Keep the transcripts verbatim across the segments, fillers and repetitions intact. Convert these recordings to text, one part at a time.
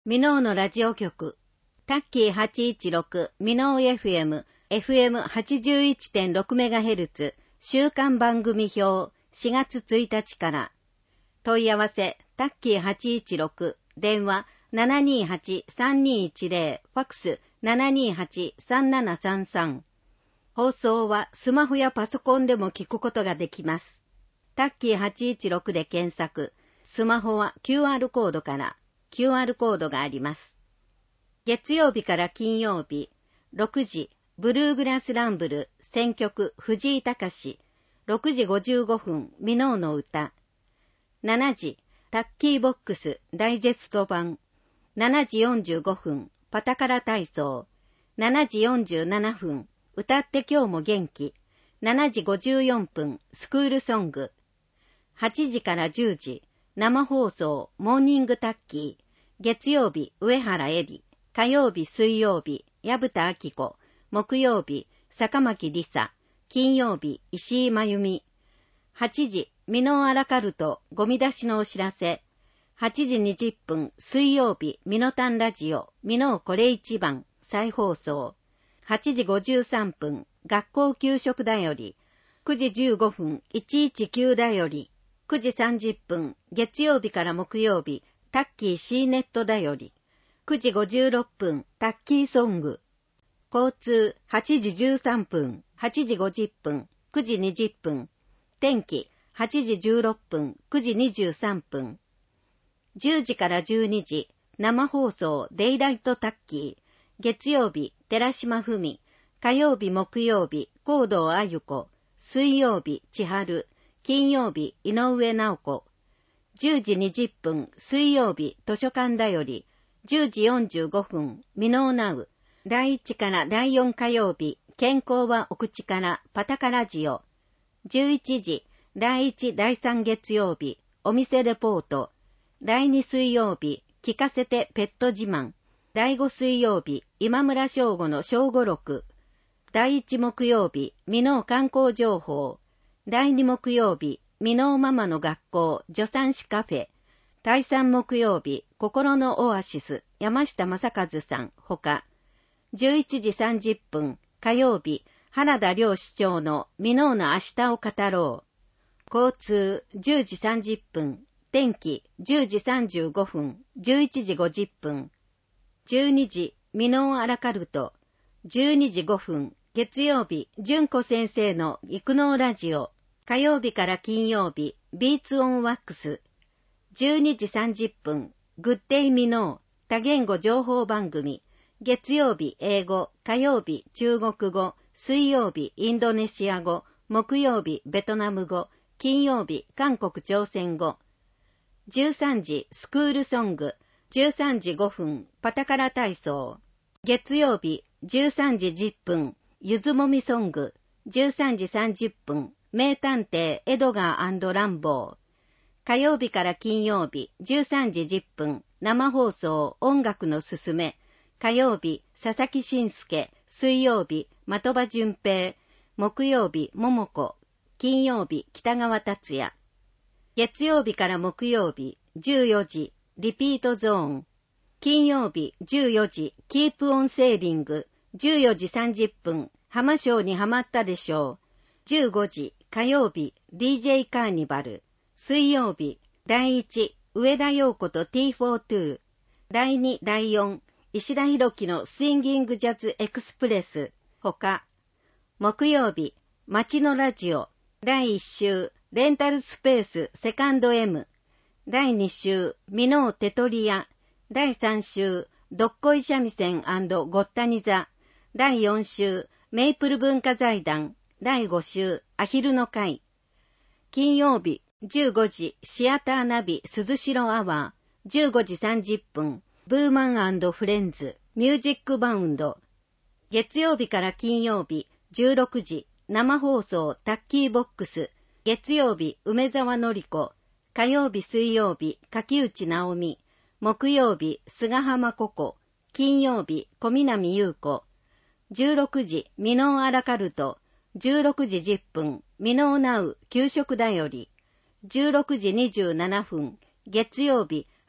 ミノーのラジオ局、タッキーはちいちろくミノー エフエム、エフエムはちじゅういってんろくメガヘルツ、週間番組表、しがつついたちから。問い合わせ、タッキーはちいちろく、電話 ななにーはちさんにーいちゼロ、ファックス ななにーはちさんななさんさん。放送はスマホやパソコンでも聞くことができます。タッキーはちいちろくで検索、スマホは キューアール コードから、キューアール コードがあります。月曜日から金曜日、ろくじ、ブルーグラスランブル、選曲、藤井隆。ろくじごじゅうごふん、ミノーの歌。しちじ、タッキーボックス、ダイジェスト版。しちじよんじゅうごふん、パタカラ体操。しちじよんじゅうななふん、歌って今日も元気。しちじごじゅうよんぷん、スクールソング。はちじからじゅうじ、生放送、モーニングタッキー。月曜日、上原恵里。火曜日、水曜日、矢蓋明子。木曜日、坂巻理沙。金曜日、石井真由美。はちじ、ミノーアラカルト、ゴミ出しのお知らせ。はちじにじゅっぷん、水曜日、ミノタンラジオ、ミノーこれ一番、再放送。はちじごじゅうさんぷん、学校給食だより。くじじゅうごふん、いちいちきゅうだより。くじさんじゅっぷん、月曜日から木曜日、タッキー C ネットだより。くじごじゅうろっぷん、タッキーソング。交通、はちじじゅうさんぷん、はちじごじゅっぷん、くじにじゅっぷん。天気、はちじじゅうろっぷん、くじにじゅうさんぷん。じゅうじからじゅうにじ、生放送、デイライトタッキー。月曜日、寺島文。火曜日、木曜日、高堂あゆ子。水曜日、千春。金曜日、井上直子。じゅうじにじゅっぷん、水曜日、図書館だより。じゅうじよんじゅうごふん、ミノーナウ。だいいちからだいよん火曜日、健康はお口から、パタカラジオ。じゅういちじ、だいいち、だいさん月曜日、お店レポート。だいに水曜日、聞かせてペット自慢。だいご水曜日、今村翔吾の正午録。だいいち木曜日、ミノー観光情報。だいに木曜日、ミノーママの学校、助産師カフェ。だいさん木曜日、心のオアシス、山下正和さん、ほか。じゅういちじさんじゅっぷん、火曜日、原田良市長のミノーの明日を語ろう。交通、じゅうじさんじゅっぷん、天気、じゅうじさんじゅうごふん、じゅういちじごじゅっぷん。じゅうにじ、ミノーアラカルト。じゅうにじごふん、月曜日、純子先生の育農ラジオ。火曜日から金曜日、ビーツオンワックス。じゅうにじさんじゅっぷん、グッデイミノー、多言語情報番組。月曜日英語、火曜日中国語、水曜日インドネシア語、木曜日ベトナム語、金曜日韓国朝鮮語。じゅうさんじスクールソング、じゅうさんじごふんパタカラ体操。月曜日じゅうさんじじゅっぷんゆずもみソング、じゅうさんじさんじゅっぷん名探偵エドガー&ランボー。火曜日から金曜日じゅうさんじじゅっぷん生放送音楽のすすめ。火曜日佐々木慎介、水曜日的場淳平、木曜日桃子、金曜日北川達也。月曜日から木曜日じゅうよじリピートゾーン。金曜日じゅうよじキープオンセーリング、じゅうよじさんじゅっぷん浜章にハマったでしょう。じゅうごじ火曜日 ディージェー カーニバル。水曜日だいいち上田陽子と ティーフォートゥー。だいにだいよん石田弘樹のスインギングジャズエクスプレス。ほか。木曜日街のラジオ。だいいっ週レンタルスペースセカンド M。だいに週ミノーテトリア。だいさん週どっこい三味線&ごったに座。だいよん週メイプル文化財団。だいご週アヒルの会。金曜日じゅうごじシアターナビ鈴代アワー。じゅうごじさんじゅっぷんブーマン&フレンズミュージックバウンド。月曜日から金曜日じゅうろくじ生放送タッキーボックス。月曜日梅沢のり子。火曜日水曜日柿内直美。木曜日菅浜ココ。金曜日小南優子。じゅうろくじミノーアラカルト。じゅうろくじじゅっぷんミノーナウ給食だより。じゅうろくじにじゅうななふん月曜日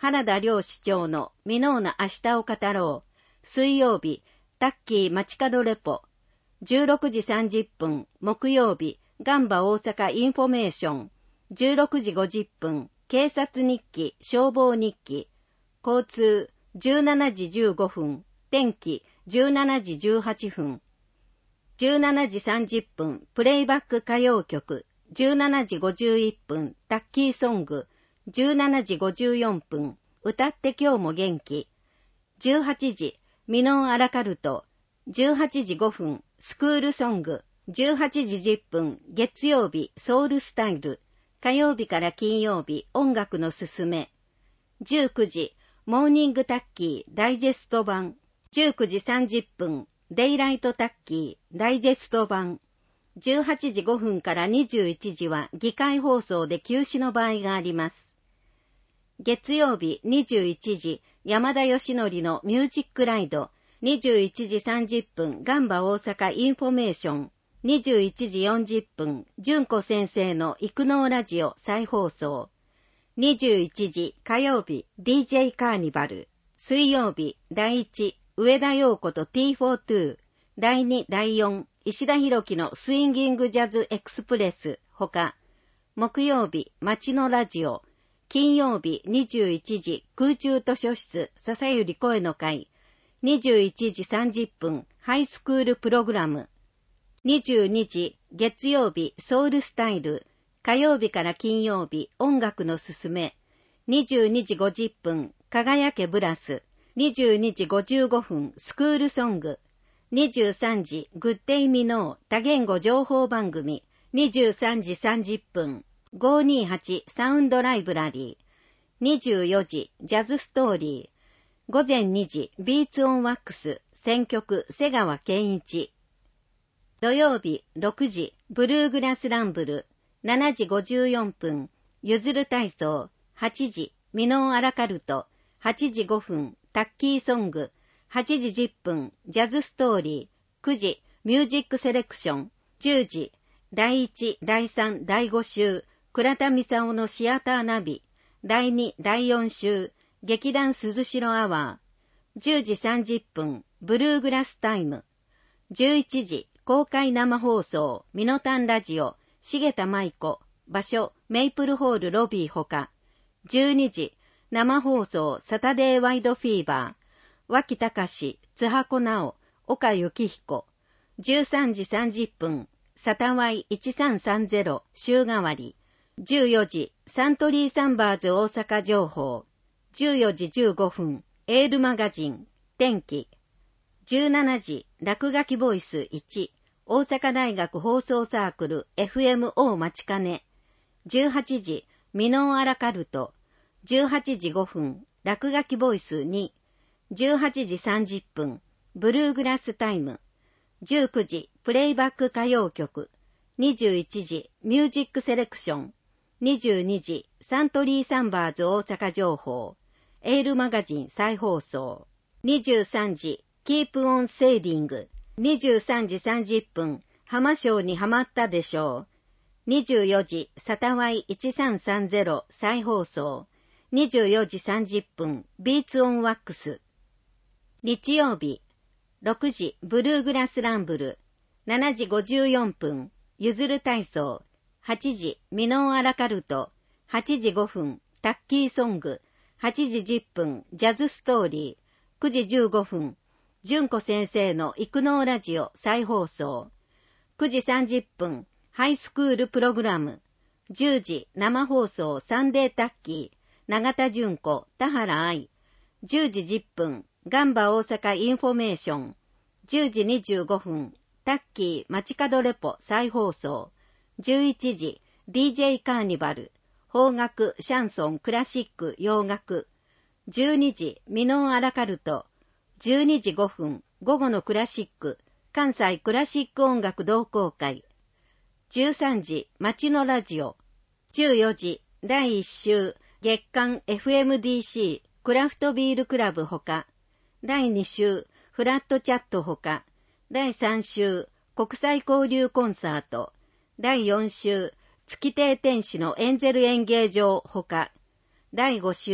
原田良市長のミノーナ明日を語ろう。水曜日、タッキー街角レポ。じゅうろくじさんじゅっぷん、木曜日、ガンバ大阪インフォメーション。じゅうろくじごじゅっぷん、警察日記、消防日記。交通、じゅうしちじじゅうごふん、天気、じゅうしちじじゅうはっぷん。じゅうしちじさんじゅっぷん、プレイバック歌謡曲。じゅうしちじごじゅういっぷん、タッキーソング。じゅうしちじごじゅうよんぷん、歌って今日も元気。じゅうはちじ、ミノンアラカルト。じゅうはちじごふん、スクールソング。じゅうはちじじゅっぷん、月曜日、ソウルスタイル。火曜日から金曜日、音楽のすすめ。じゅうくじ、モーニングタッキー、ダイジェスト版。じゅうくじさんじゅっぷん、デイライトタッキー、ダイジェスト版。じゅうはちじごふんからにじゅういちじは議会放送で休止の場合があります。月曜日にじゅういちじ、山田義則のミュージックライド。にじゅういちじさんじゅっぷん、ガンバ大阪インフォメーション。にじゅういちじよんじゅっぷん、純子先生の育農ラジオ再放送。にじゅういちじ火曜日、ディージェー カーニバル。水曜日、だいいち、上田陽子と ティーフォートゥー。だいに、だいよん、石田弘樹のスインギングジャズエクスプレス。ほか。木曜日、街のラジオ。金曜日にじゅういちじ、空中図書室、笹ゆり声の会。にじゅういちじさんじゅっぷん、ハイスクールプログラム。にじゅうにじ、月曜日、ソウルスタイル。火曜日から金曜日、音楽のすすめ。にじゅうにじごじゅっぷん、輝けブラス。にじゅうにじごじゅうごふん、スクールソング。にじゅうさんじ、グッデイミノー、多言語情報番組。にじゅうさんじさんじゅっぷん、ごーにーはちサウンドライブラリー。にじゅうよじ、ジャズストーリー。ごぜんにじ、ビーツオンワックス、選曲、瀬川健一。土曜日、ろくじ、ブルーグラスランブル。しちじごじゅうよんぷん、ゆずる体操。はちじ、ミノンアラカルト。はちじごふん、タッキーソング。はちじじゅっぷん、ジャズストーリー。くじ、ミュージックセレクション。じゅうじ、だいいち、だいさん、だいご週、倉田美沙夫のシアターナビ。だいに、だいよん週、劇団鈴代アワー。じゅうじさんじゅっぷん、ブルーグラスタイム。じゅういちじ、公開生放送、ミノタンラジオ、重田舞子。場所、メイプルホールロビーほか。じゅうにじ、生放送、サタデーワイドフィーバー。脇隆、津波子直、岡幸彦。じゅうさんじさんじゅっぷん、サタワイいちさんさんゼロ、週替わり。じゅうよじ、サントリーサンバーズ大阪情報。じゅうよじじゅうごふん、エールマガジン、天気。じゅうしちじ、落書きボイスいち、大阪大学放送サークル エフエムオー 待ちかね。じゅうはちじ、ミノンアラカルト。じゅうはちじごふん、落書きボイスに。じゅうはちじさんじゅっぷん、ブルーグラスタイム。じゅうくじ、プレイバック歌謡曲。にじゅういちじ、ミュージックセレクション。にじゅうにじ、サントリーサンバーズ大阪情報。エールマガジン再放送。にじゅうさんじ、キープオンセーリング。にじゅうさんじさんじゅっぷん、浜章にハマったでしょう。にじゅうよじ、サタワイいちさんさんゼロ再放送。にじゅうよじさんじゅっぷん、ビーツオンワックス。日曜日、ろくじ、ブルーグラスランブル。しちじごじゅうよんぷん、ゆずる体操。はちじ、ミノンアラカルト。はちじごふん、タッキーソング。はちじじゅっぷん、ジャズストーリー。くじじゅうごふん、純子先生の育農ラジオ再放送。くじさんじゅっぷん、ハイスクールプログラム。じゅうじ、生放送サンデータッキー。永田純子、田原愛。じゅうじじゅっぷん、ガンバ大阪インフォメーション。じゅうじにじゅうごふん、タッキー街角レポ再放送。じゅういちじ、ディージェー カーニバル。邦楽、シャンソン、クラシック、洋楽。じゅうにじ、ミノンアラカルト。じゅうにじごふん、午後のクラシック、関西クラシック音楽同好会。じゅうさんじ、街のラジオ。じゅうよじ、だいいっ週、月間 エフエムディーシー、クラフトビールクラブほか。だいに週、フラットチャットほか。だいさん週、国際交流コンサート。だいよん週、月亭天使のエンゼル演芸場ほか。だいご週、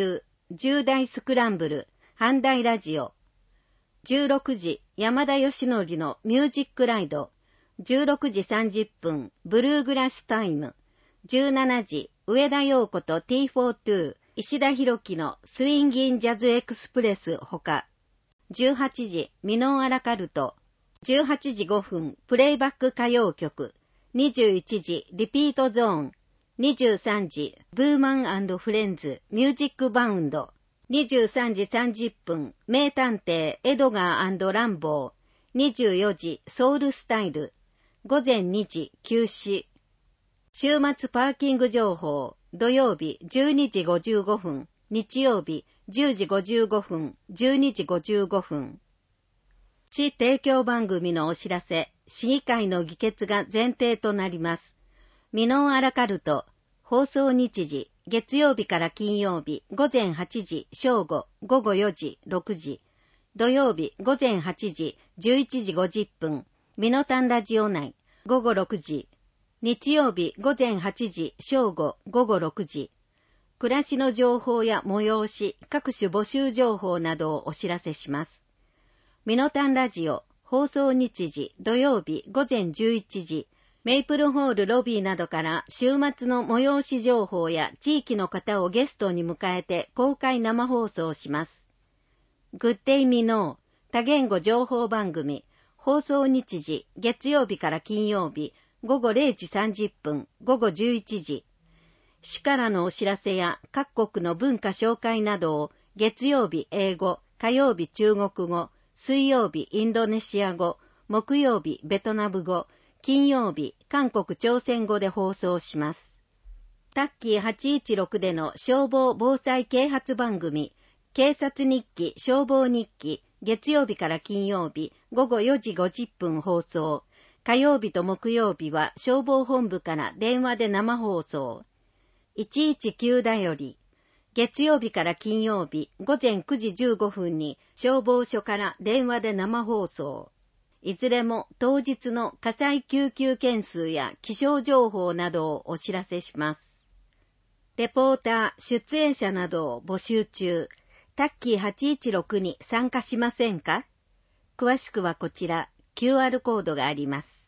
重大スクランブル、阪大ラジオ。じゅうろくじ、山田義則のミュージックライド。じゅうろくじさんじゅっぷん、ブルーグラスタイム。じゅうしちじ、上田陽子と ティーフォートゥー、石田博樹のスインギンジャズエクスプレスほか。じゅうはちじ、ミノンアラカルト。じゅうはちじごふん、プレイバック歌謡曲。にじゅういちじ、リピートゾーン。にじゅうさんじ、ブーマン&フレンズ、ミュージックバウンド。にじゅうさんじさんじゅっぷん、名探偵、エドガー&ランボー。にじゅうよじ、ソウルスタイル。ごぜんにじ、休止。週末パーキング情報。土曜日じゅうにじごじゅうごふん、日曜日じゅうじごじゅうごふん、じゅうにじごじゅうごふん。市提供番組のお知らせ、市議会の議決が前提となります。ミノンアラカルト、放送日時、月曜日から金曜日、午前はちじ、正午、午後よじ、ろくじ。土曜日、午前はちじ、じゅういちじごじゅっぷん、ミノタンラジオ内、午後ろくじ。日曜日、午前はちじ、正午、午後ろくじ。暮らしの情報や催し、各種募集情報などをお知らせします。ミノタンラジオ、放送日時、土曜日、午前じゅういちじ。メイプルホールロビーなどから週末の催し情報や地域の方をゲストに迎えて公開生放送します。グッデイミノー多言語情報番組放送日時月曜日から金曜日午後れいじさんじゅっぷん午後じゅういちじ。市からのお知らせや各国の文化紹介などを月曜日英語、火曜日中国語、水曜日インドネシア語、木曜日ベトナム語、金曜日、韓国朝鮮語で放送します。タッキーはちいちろくでの消防防災啓発番組、警察日記消防日記、月曜日から金曜日、午後よじごじゅっぷん放送。火曜日と木曜日は消防本部から電話で生放送。いちいちきゅうだより。月曜日から金曜日、午前くじじゅうごふんに消防署から電話で生放送。いずれも当日の火災救急件数や気象情報などをお知らせします。レポーター、出演者などを募集中。タッキーはちいちろくに参加しませんか？詳しくはこちら、キューアール コードがあります。